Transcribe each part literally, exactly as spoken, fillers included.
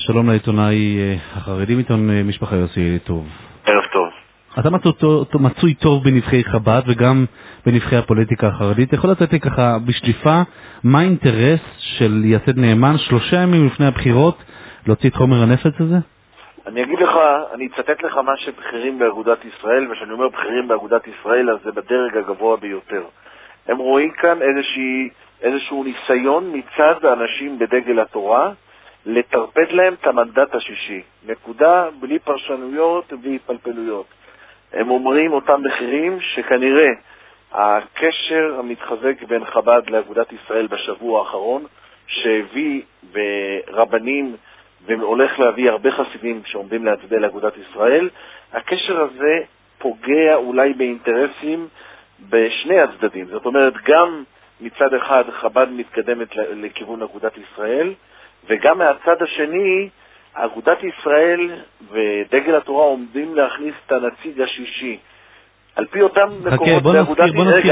שלום לעיתונאי החרדי מעיתון משפחה יוסי טוב. ערב טוב. אתה מצוי טוב בנבחי חב"ד וגם בנבחי הפוליטיקה החרדית. יכול לתת לי ככה בשליפה מה האינטרס של יתד נאמן שלושה ימים לפני הבחירות להוציא את חומר הנפץ הזה? אני אגיד לך, אני אצטט לך מה שבחירים באגודת ישראל, ושאני אומר בחירים באגודת ישראל אז זה בדרג הגבוה ביותר. הם רואים כאן איזושהי, איזשהו ניסיון מצד האנשים בדגל התורה לטרפד להם את המנדט השישי. נקודה, בלי פרשנויות ובלי התפלפלויות. הם אומרים אותם בחירים שכנראה הקשר המתחזק בין חב"ד לאגודת ישראל בשבוע האחרון, שהביא ברבנים והולך להביא הרבה חסידים שעומדים להצביע לאגודת ישראל, הקשר הזה פוגע אולי באינטרסים בשני הצדדים. זאת אומרת, גם מצד אחד חב"ד מתקדמת לכיוון אגודת ישראל, וגם מהצד השני, אגודת ישראל ודגל התורה עומדים להכניס את הנציג השישי. על פי אותם מקורות באגודת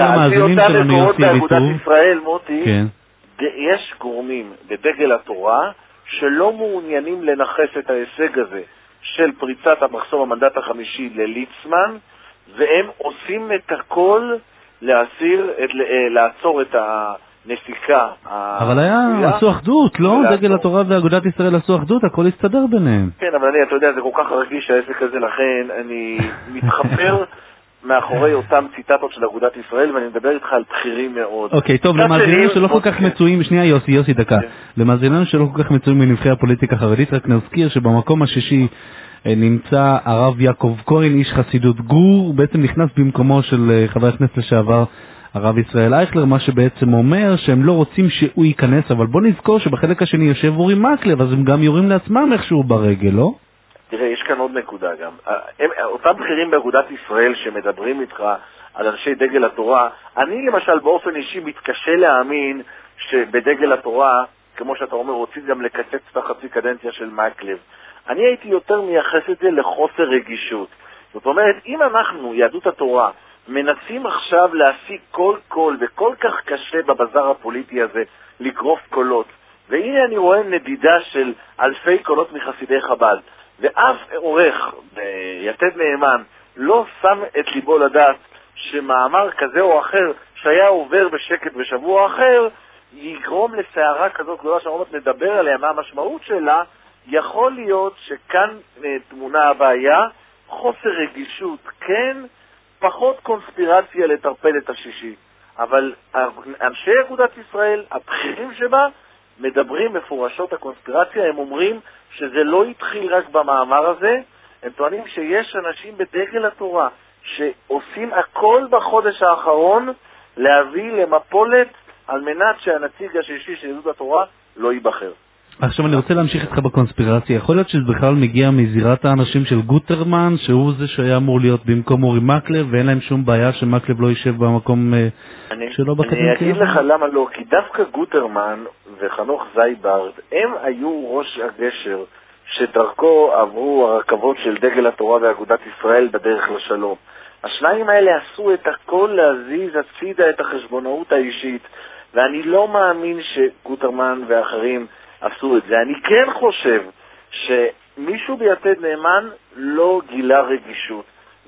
ישראל, מוטי, יש גורמים בדגל התורה שלא מעוניינים לנחס את ההישג הזה של פריצת המחסום המנדט החמישי לליצמן, והם עושים את הכל להסיר, לעצור את ה... נסיקה. אבל היה, עשו אחדות, לא? דגל התורה ואגודת ישראל עשו אחדות, הכל הסתדר ביניהם. כן, אבל אני, אתה יודע, זה כל כך רגיש העסק הזה, לכן אני מתחפר מאחורי אותם ציטטות של אגודת ישראל, ואני מדבר איתך על בחירים מאוד. אוקיי, טוב, למאזיננו שלא כל כך מצויים, שנייה יוסי, יוסי דקה, למאזיננו שלא כל כך מצויים בנבחי הפוליטיקה החרדית, רק נזכיר שבמקום השישי נמצא הרב יעקב כהן, איש חסידות גור, בעצם נכנס במקומו של חבר הכנסת לשעבר הרב ישראל אייכלר, מה שבעצם אומר שהם לא רוצים שהוא ייכנס, אבל בוא נזכור שבחלק השני יושב אורי מקלב, אז הם גם יורים לעצמם איכשהו ברגל, לא? תראה, יש כאן עוד נקודה גם. הם, אותם בכירים באגודת ישראל שמדברים איתך על אנשי דגל התורה, אני למשל באופן אישי מתקשה להאמין שבדגל התורה, כמו שאתה אומר, רוצים גם לקצץ את החצי קדנציה של מקלב. אני הייתי יותר מייחס את זה לחוסר רגישות. זאת אומרת, אם אנחנו, יהדות התורה, מנסים עכשיו להשיג כל קול, וכל כך קשה בבזר הפוליטי הזה לגרוף קולות, והנה אני רואה נדידה של אלפי קולות מחסידי חב"ד, ואף עורך ביתד נאמן לא שם את ליבו לדעת שמאמר כזה או אחר שהיה עובר בשקט בשבוע אחר יגרום לסערה כזאת גדולה שאומרת נדבר עליה מה המשמעות שלה. יכול להיות שכאן תמונה הבעיה, חוסר רגישות כן, פחות קונספירציה לטרפד את השישי. אבל אנשי אגודת ישראל, הבכירים שבה, מדברים מפורשות הקונספירציה, הם אומרים שזה לא התחיל רק במאמר הזה, הם טוענים שיש אנשים בדגל התורה שעושים הכל בחודש האחרון להביא למפולת על מנת שהנציג השישי של יהדות התורה לא ייבחר. עכשיו אני רוצה להמשיך איתך בקונספירציה. יכול להיות שזה בכלל מגיע מזירת האנשים של גוטרמן, שהוא זה שהיה אמור להיות במקום אורי מקלב, ואין להם שום בעיה שמקלב לא יישב במקום אני, שלו בקדנציה? אני אגיד לך למה לא, כי דווקא גוטרמן וחנוך זייברד, הם היו ראש הגשר שדרכו עברו הרכבות של דגל התורה ואגודת ישראל בדרך לשלום. השניים האלה עשו את הכל להזיז הצידה את החשבונאות האישית, ואני לא מאמין שגוטרמן ואחרים עשו את זה. אני כן חושב שמישהו ביתד נאמן לא גילה רגישות,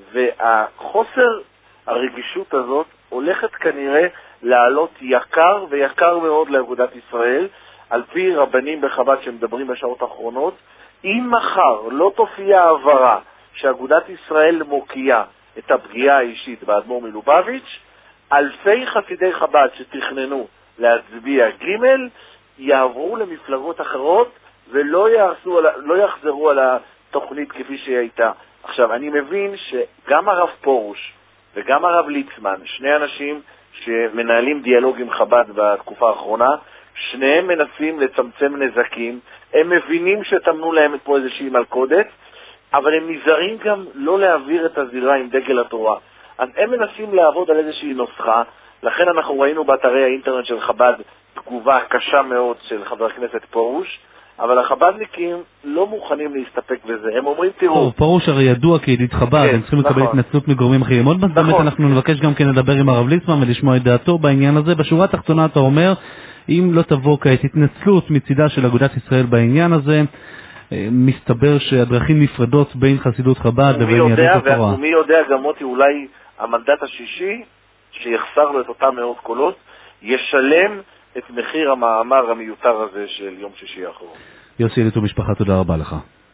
והחוסר הרגישות הזאת הולכת כנראה לעלות יקר ויקר מאוד לאגודת ישראל, על פי רבנים בחב"ד שמדברים בשעות האחרונות. אם מחר לא תופיע העברה שאגודת ישראל מוקיעה את הפגיעה האישית באדמו"ר מלובביץ', אלפי חסידי חב"ד שתכננו להצביע ג' יעברו למפלגות אחרות ולא יחזרו, לא יחזרו על התוכנית כפי שהיא הייתה. עכשיו, אני מבין שגם הרב פרוש וגם הרב ליצמן, שני אנשים שמנהלים דיאלוג עם חב"ד בתקופה האחרונה, שניהם מנסים לצמצם נזקים, הם מבינים שתמנו להם פה איזושהי מלכודת, אבל הם נזהרים גם לא להעביר את הזירה עם דגל התורה. אז הם מנסים לעבוד על איזושהי נוסחה, לכן אנחנו ראינו באתרי האינטרנט של חב"ד תגובה קשה מאוד של חבר הכנסת פרוש, אבל החב"דניקים לא מוכנים להסתפק בזה. הם אומרים, תראו... פרוש הרי ידוע כידיד חב"ד, הם צריכים לקבל התנצלות מגורמים אחרים. עוד מעט באמת אנחנו נבקש גם כן לדבר עם הרב ליצמן ולשמוע את דעתו בעניין הזה. בשורה התחתונה אתה אומר, אם לא תבוא כעת התנצלות מצידה של אגודת ישראל בעניין הזה, מסתבר שהדרכים נפרדות בין חסידות חב"ד לבין יהדות התורה. ומי יודע גם מוטי, אולי המנדט השישי, שיחסר לו את אותם מאות קולות, ישלם את מחיר המאמר המיותר הזה של יום שישי האחרון. יוסי אליטוב משפחה, תודה רבה לך.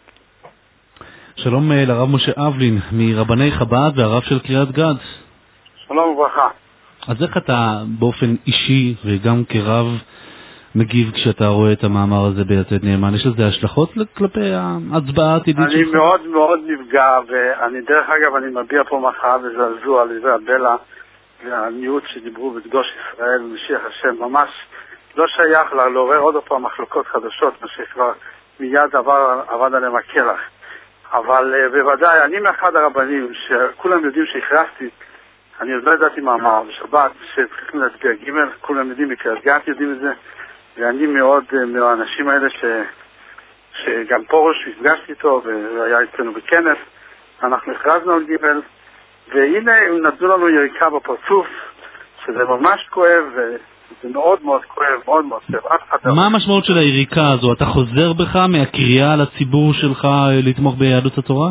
שלום לרב משה אבלין, מרבני חב"ד והרב של קריית גת. שלום וברכה. אז איך אתה באופן אישי וגם כרב מגיב כשאתה רואה את המאמר הזה ביתד נאמן? יש לזה השלכות כלפי ההצבעה העתידית שלך? אני מאוד מאוד נפגע, ואני דרך אגב אני מביע פה מחאה וזלזול על איזבלה והמיעוט שדיברו בקדוש ישראל ומשיח השם. ממש לא שייך לה לעורר עוד פעם מחלוקות חדשות, מה שכבר מיד עבר, עבד עליהם הקלח. אבל uh, בוודאי, אני מאחד הרבנים שכולם יודעים שהכרסתי, אני עוד לא ידעתי מאמר בשבת שצריכים להצביע ג', כולם יודעים, בקריית גת יודעים את זה, ואני מאוד uh, מהאנשים האלה ש, שגם פרוש הפגשתי איתו והיה אצלנו בכנס, אנחנו הכרזנו על ג', והנה הם נתנו לנו יריקה בפרצוף, שזה ממש כואב, וזה מאוד מאוד כואב, מאוד מאוד כואב. מה המשמעות של היריקה הזו? אתה חוזר בך מהקריאה לציבור שלך לתמוך ביהדות התורה?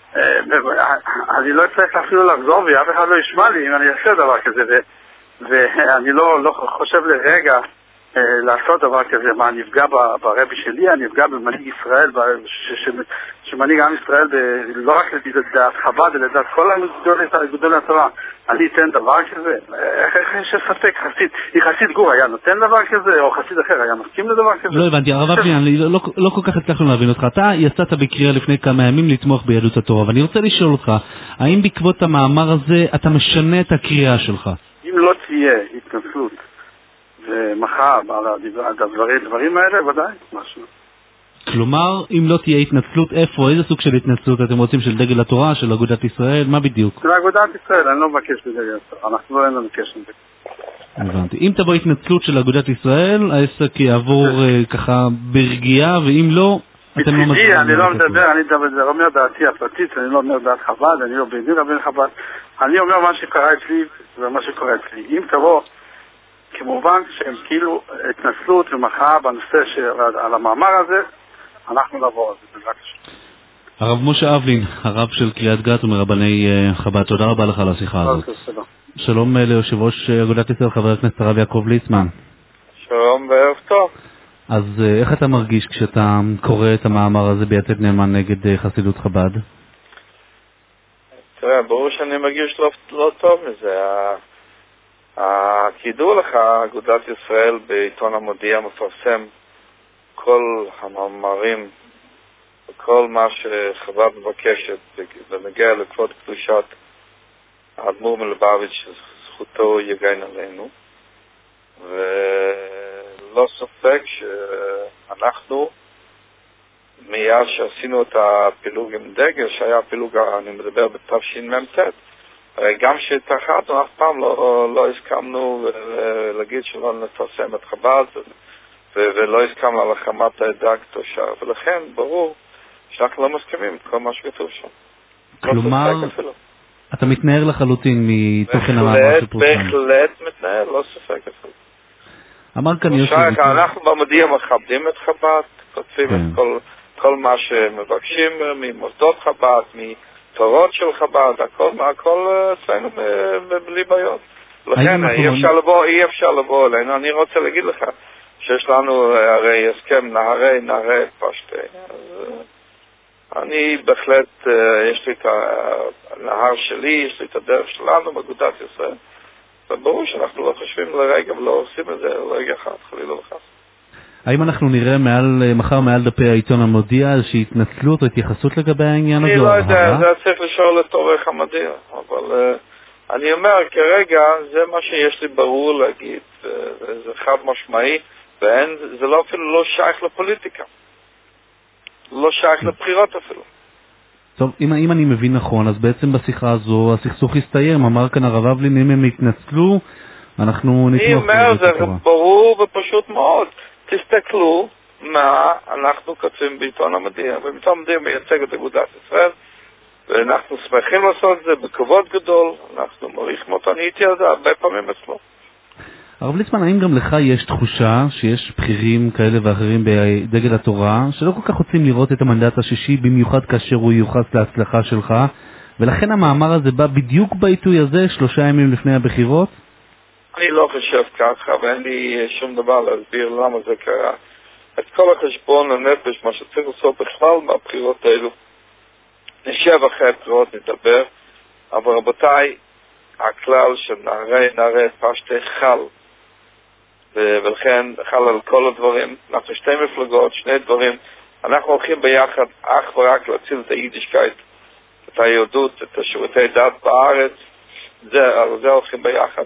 אני לא צריך אפילו לחזור, ואף אחד לא ישמע לי אם אני אעשה דבר כזה, ואני לא חושב לרגע לעשות דבר כזה. מה, אני אפגע ברבי שלי, אני אפגע במנהיג ישראל, שמנהיג עם ישראל לא רק לדעת חב"ד, אלא לדעת כל גדולי התורה. אני אתן דבר כזה? איך יש ספק? חסיד גור היה נותן דבר כזה, או חסיד אחר היה מסכים לדבר כזה? לא הבנתי, הרב אבלין, לא כל כך הצלחנו להבין אותך. אתה יצאת בקריאה לפני כמה ימים לתמוך ביהדות התורה, ואני רוצה לשאול אותך, האם בעקבות המאמר הזה אתה משנה את הקריאה שלך? אם לא תהיה התנצלות ומחאה על הדברים האלה, ודאי, משהו. כלומר, אם לא תהיה התנצלות, איפה? איזה סוג של התנצלות אתם רוצים? של דגל התורה, של אגודת ישראל? מה בדיוק? של אגודת ישראל, אני לא מבקש בדגל התורה, אנחנו לא אין לנו קשר עם זה. הבנתי. אם תבוא התנצלות של אגודת ישראל, העסק יעבור ככה ברגיעה, ואם לא, אתם לא מזמינים. אני לא מדבר, אני לא אומר דעתי הפרטית, אני לא אומר דעת חב"ד, אני לא בדין רבן חב"ד, אני אומר מה שקרה אצלי ומה שקורה אצלי. אם תבוא, כמובן שהם כאילו התנצלות ומחאה בנושא על המאמר הזה, אנחנו נבוא על זה, בבקשה. הרב משה אבלין, הרב של קריית גת ומרבני חב"ד, תודה רבה לך על השיחה הזאת. שלום ליושב ראש אגודת ישראל, חבר הכנסת הרב יעקב ליצמן. שלום וערב טוב. אז איך אתה מרגיש כשאתה קורא את המאמר הזה ביתד נאמן נגד חסידות חב"ד? תראה, ברור שאני מרגיש לא, לא טוב מזה. כידוע לך, אגודת ישראל בעיתון המודיע מפרסם כל המאמרים וכל מה שחב"ד מבקשת בנוגע לכבוד קדושת האדמו"ר מלובביץ', זכותו יגן עלינו, ולא ספק שאנחנו מיד שעשינו את הפילוג עם דגל, שהיה פילוג, אני מדבר בתשמ"ט, הרי גם שהתאחדנו אף פעם לא, לא הסכמנו להגיד שלא נפרסם את חב"ד ולא הסכמנו על החמת העדה הקדושה, ולכן ברור שאנחנו לא מסכימים את כל מה שכתוב שם. כלומר, אתה מתנער לחלוטין מתוכן המאמר שפורסם. בהחלט מתנער, לא ספק אפילו. אמר כאן יוסי... אנחנו במודיע מכבדים את חב"ד, כותבים את כל מה שמבקשים ממוסדות חב"ד, מתורות של חב"ד, הכל אצלנו בלי בעיות. לכן אי אפשר לבוא, אי אפשר לבוא אלינו. אני רוצה להגיד לך שיש לנו הרי הסכם נהרי, נהרי פשטי. אני בהחלט, יש לי את הנהר שלי, יש לי את הדרך שלנו באגודת ישראל. וברור שאנחנו לא חושבים לרגע ולא עושים את זה לרגע אחד, חלילה וחס. האם אנחנו נראה מעל, מחר מעל דפי העיתון המודיע איזושהי התנצלות או התייחסות לגבי העניין הזה? אני לא יודע, זה צריך לשאול את עורך המודיע, אבל uh, אני אומר כרגע זה מה שיש לי ברור להגיד, זה חד משמעי, וזה לא אפילו לא שייך לפוליטיקה, לא שייך לבחירות אפילו. טוב, אם, אם אני מבין נכון, אז בעצם בשיחה הזו הסכסוך הסתיים, אמר כאן הרב אבלין, אם הם יתנצלו, אנחנו נתמוך. אני אומר, זה ברור ופשוט מאוד. תסתכלו מה אנחנו כותבים בעיתון המודיע, ובעיתון המודיע מייצג את אגודת ישראל, ואנחנו שמחים לעשות את זה בכבוד גדול, אנחנו מעריכים אותו, אני הייתי על זה הרבה פעמים אצלו. הרב ליצמן, האם גם לך יש תחושה שיש בכירים כאלה ואחרים בדגל התורה שלא כל כך רוצים לראות את המנדט השישי, במיוחד כאשר הוא יוחס להצלחה שלך, ולכן המאמר הזה בא בדיוק בעיתוי הזה, שלושה ימים לפני הבחירות? אני לא חושב ככה, ואין לי שום דבר להסביר למה זה קרה. את כל החשבון הנפש, מה שצריך לעשות בכלל מהבחירות האלו, נשב אחרי הבחירות, נדבר, אבל רבותיי, הכלל של נערי נערי פשטי חל, ולכן חל על כל הדברים. אנחנו שתי מפלגות, שני דברים, אנחנו הולכים ביחד אך ורק להציל את היידישקייט, את היהדות, את השירותי דת בארץ, זה, על זה הולכים ביחד.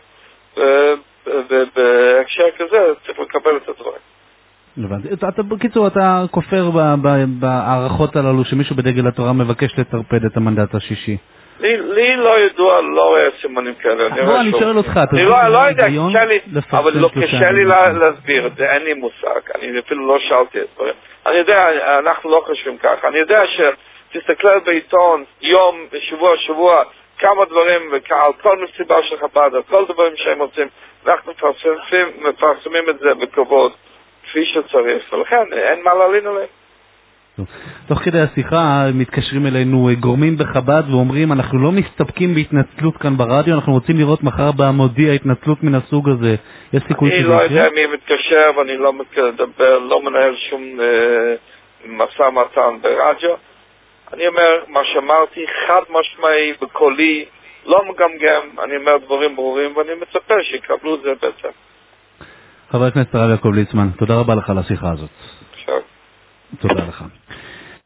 ובהקשר כזה צריך לקבל את הדברים. אתה, בקיצור, אתה כופר בהערכות הללו שמישהו בדגל התורה מבקש לטרפד את המנדט השישי? לי, לי לא ידוע, לא רואה סימנים כאלה. לא, אני שואל אותך. אני לא, לא יודע, קשה לי, אבל לא קשה לי להסביר את זה, אין לי מושג. אני אפילו לא שאלתי את דברים. אני יודע, אנחנו לא חושבים ככה. אני יודע שתסתכל בעיתון, יום, שבוע, שבוע, כמה דברים, על כל מסיבה של חב"ד, על כל דברים שהם רוצים, אנחנו מפרסמים, מפרסמים את זה בכבוד, כפי שצריך, ולכן אין מה להלין עליהם. תוך כדי השיחה מתקשרים אלינו גורמים בחב"ד ואומרים, אנחנו לא מסתפקים בהתנצלות כאן ברדיו, אנחנו רוצים לראות מחר במודיע התנצלות מן הסוג הזה. יש סיכוי שזה יקרה? אני לא יודע מי מתקשר ואני לא מדבר, לא מנהל שום משא מתן ברדיו. אני אומר, מה שאמרתי, חד משמעי, בקולי, לא מגמגם, אני אומר דברים ברורים, ואני מצפה שיקבלו את זה בעצם. חבר הכנסת הרב יעקב ליצמן, תודה רבה לך על השיחה הזאת. עכשיו. תודה לך.